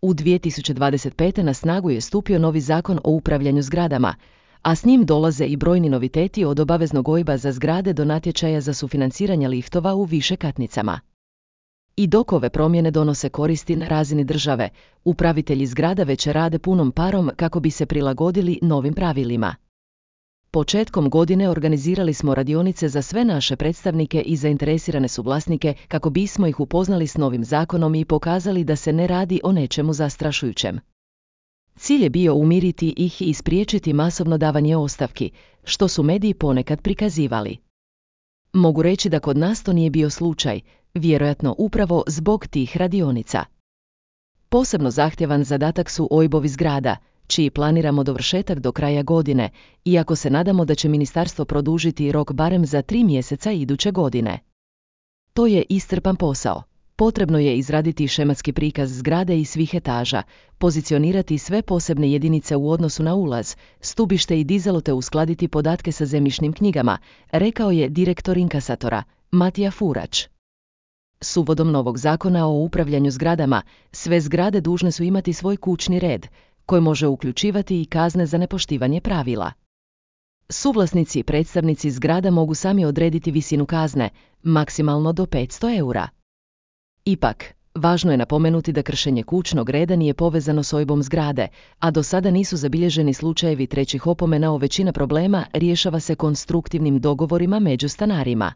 U 2025. na snagu je stupio novi zakon o upravljanju zgradama, a s njim dolaze i brojni noviteti od obaveznog OIB-a za zgrade do natječaja za sufinanciranje liftova u višekatnicama. I dok ove promjene donose koristi na razini države, upravitelji zgrada već rade punom parom kako bi se prilagodili novim pravilima. Početkom godine organizirali smo radionice za sve naše predstavnike i zainteresirane suvlasnike kako bismo ih upoznali s novim zakonom i pokazali da se ne radi o nečemu zastrašujućem. Cilj je bio umiriti ih i spriječiti masovno davanje ostavki, što su mediji ponekad prikazivali. Mogu reći da kod nas to nije bio slučaj, vjerojatno upravo zbog tih radionica. Posebno zahtjevan zadatak su OIB-ovi zgrada, čiji planiramo dovršetak do kraja godine, iako se nadamo da će ministarstvo produžiti rok barem za 3 mjeseca iduće godine. To je iscrpan posao. Potrebno je izraditi šematski prikaz zgrade i svih etaža, pozicionirati sve posebne jedinice u odnosu na ulaz, stubište i dizalo te uskladiti podatke sa zemljišnim knjigama, rekao je direktor inkasatora, Matija Furač. S uvodom novog zakona o upravljanju zgradama, sve zgrade dužne su imati svoj kućni red, koji može uključivati i kazne za nepoštivanje pravila. Suvlasnici i predstavnici zgrada mogu sami odrediti visinu kazne, maksimalno do 500 eura. Ipak, važno je napomenuti da kršenje kućnog reda nije povezano s OIB-om zgrade, a do sada nisu zabilježeni slučajevi trećih opomena. Većina problema rješava se konstruktivnim dogovorima među stanarima.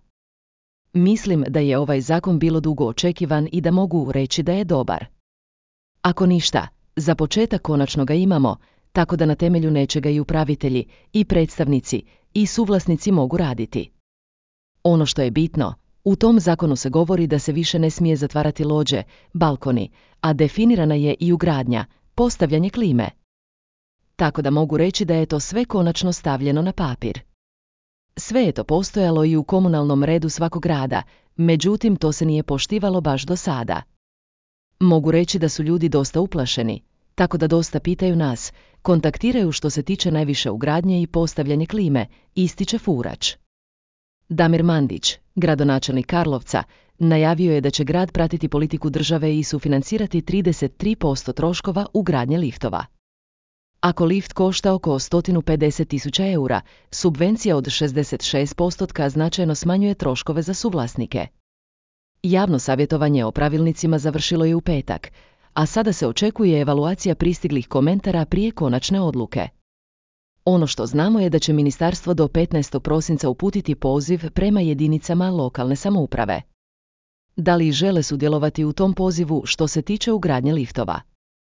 Mislim da je ovaj zakon bilo dugo očekivan i da mogu reći da je dobar. Ako ništa, za početak konačno ga imamo, tako da na temelju nečega i upravitelji, i predstavnici, i suvlasnici mogu raditi. Ono što je bitno, u tom zakonu se govori da se više ne smije zatvarati lođe, balkoni, a definirana je i ugradnja, postavljanje klime. Tako da mogu reći da je to sve konačno stavljeno na papir. Sve je to postojalo i u komunalnom redu svakog grada, međutim to se nije poštivalo baš do sada. Mogu reći da su ljudi dosta uplašeni, tako da dosta pitaju nas, kontaktiraju što se tiče najviše ugradnje i postavljanje klime, ističe Furač. Damir Mandić, gradonačelnik Karlovca, najavio je da će grad pratiti politiku države i sufinancirati 33% troškova ugradnje liftova. Ako lift košta oko 150.000 eura, subvencija od 66% značajno smanjuje troškove za suvlasnike. Javno savjetovanje o pravilnicima završilo je u petak, a sada se očekuje evaluacija pristiglih komentara prije konačne odluke. Ono što znamo je da će ministarstvo do 15. prosinca uputiti poziv prema jedinicama lokalne samouprave. Da li žele sudjelovati u tom pozivu što se tiče ugradnje liftova?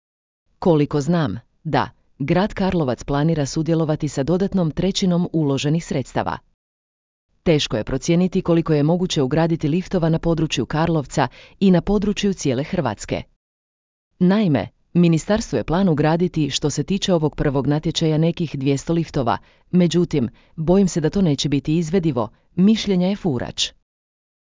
Koliko znam, da, grad Karlovac planira sudjelovati sa dodatnom 1/3 uloženih sredstava. Teško je procijeniti koliko je moguće ugraditi liftova na području Karlovca i na području cijele Hrvatske. Naime, ministarstvo je plan ugraditi što se tiče ovog prvog natječaja nekih 200 liftova, međutim, bojim se da to neće biti izvedivo, mišljenja je Furač.